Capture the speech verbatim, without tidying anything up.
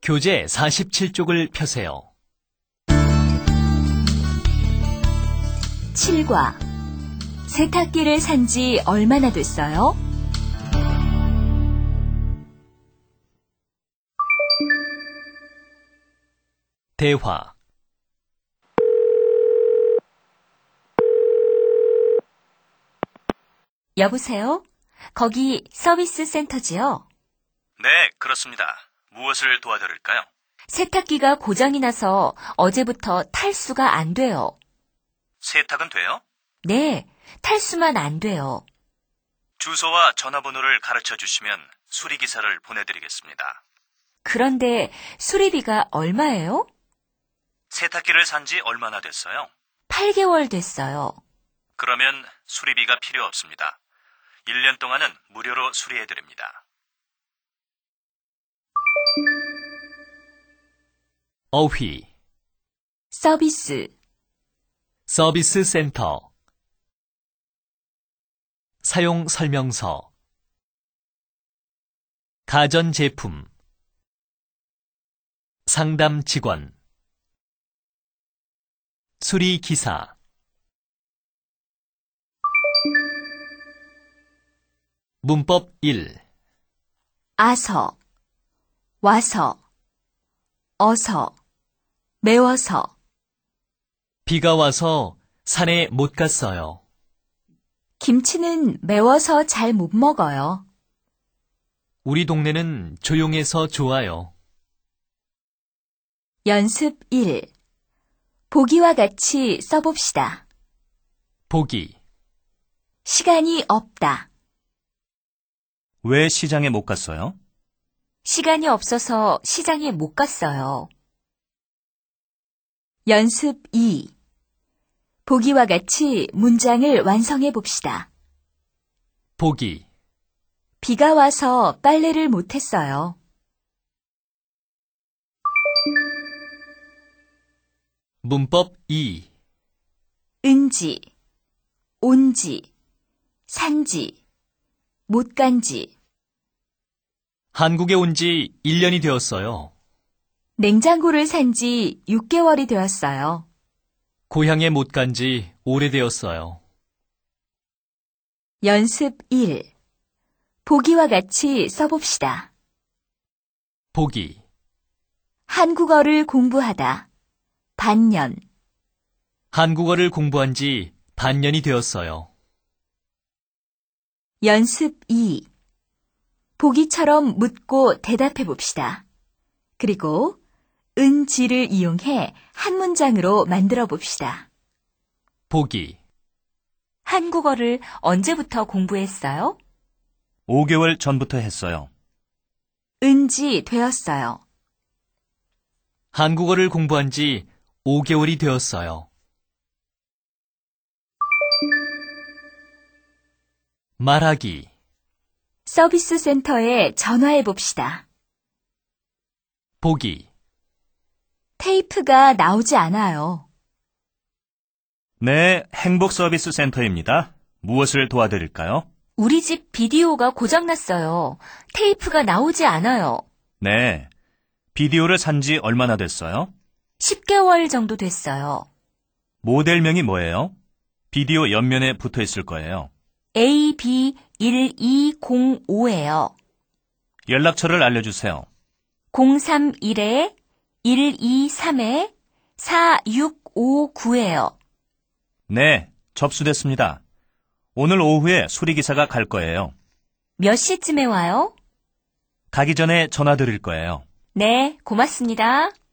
교재 사십칠 쪽을 펴세요. 칠과 세탁기를 산 지 얼마나 됐어요? 대화. 여보세요? 거기 서비스 센터지요? 네, 그렇습니다. 무엇을 도와드릴까요? 세탁기가 고장이 나서 어제부터 탈수가 안 돼요. 세탁은 돼요? 네, 탈수만 안 돼요. 주소와 전화번호를 가르쳐 주시면 수리기사를 보내드리겠습니다. 그런데 수리비가 얼마예요? 세탁기를 산 지 얼마나 됐어요? 팔 개월 됐어요. 그러면 수리비가 필요 없습니다. 일 년 동안은 무료로 수리해드립니다. 어휘. 서비스, 서비스 센터. 사용 설명서. 가전제품. 상담 직원. 수리기사. 문법 일. 아서, 와서, 어서, 매워서. 비가 와서 산에 못 갔어요. 김치는 매워서 잘 못 먹어요. 우리 동네는 조용해서 좋아요. 연습 일. 보기와 같이 써봅시다. 보기. 시간이 없다. 왜 시장에 못 갔어요? 시간이 없어서 시장에 못 갔어요. 연습 이. 보기와 같이 문장을 완성해 봅시다. 보기. 비가 와서 빨래를 못 했어요. 문법 이. 은지, 온지, 산지, 못 간지. 한국에 온 지 일 년이 되었어요. 냉장고를 산 지 육 개월이 되었어요. 고향에 못 간 지 오래되었어요. 연습 일. 보기와 같이 써봅시다. 보기. 한국어를 공부하다. 반년. 한국어를 공부한 지 반년이 되었어요. 연습 이. 보기처럼 묻고 대답해 봅시다. 그리고 은지를 이용해 한 문장으로 만들어 봅시다. 보기. 한국어를 언제부터 공부했어요? 오 개월 전부터 했어요. 은지 되었어요. 한국어를 공부한 지 오 개월이 되었어요. 말하기. 서비스 센터에 전화해 봅시다. 보기. 테이프가 나오지 않아요. 네, 행복 서비스 센터입니다. 무엇을 도와드릴까요? 우리 집 비디오가 고장났어요. 테이프가 나오지 않아요. 네, 비디오를 산 지 얼마나 됐어요? 십 개월 정도 됐어요. 모델명이 뭐예요? 비디오 옆면에 붙어 있을 거예요. 에이 비 일이공오예요. 연락처를 알려주세요. 공삼일 일이삼 사육오구예요. 네, 접수됐습니다. 오늘 오후에 수리기사가 갈 거예요. 몇 시쯤에 와요? 가기 전에 전화 드릴 거예요. 네, 고맙습니다.